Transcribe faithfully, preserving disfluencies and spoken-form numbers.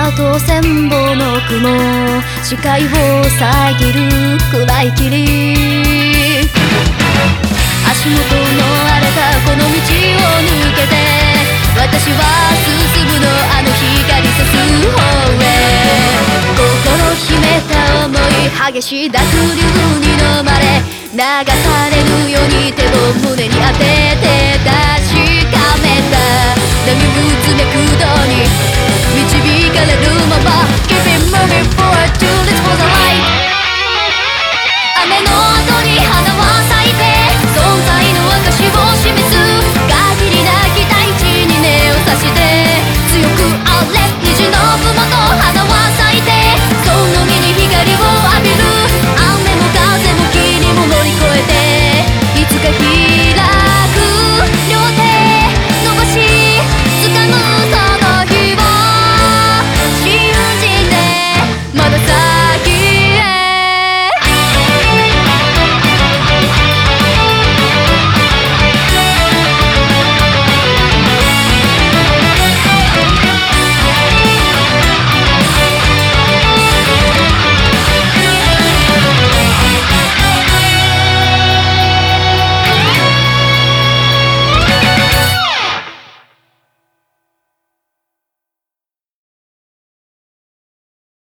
あと千本の雲、視界を遮る暗い霧、足元の荒れたこの道を抜けて私は進むの、あの光さす方へ。心秘めた想い、激しい濁流に飲まれ流されるように手を胸に当てて確かめた。波打つ脈動に導かれるまま Keep it moving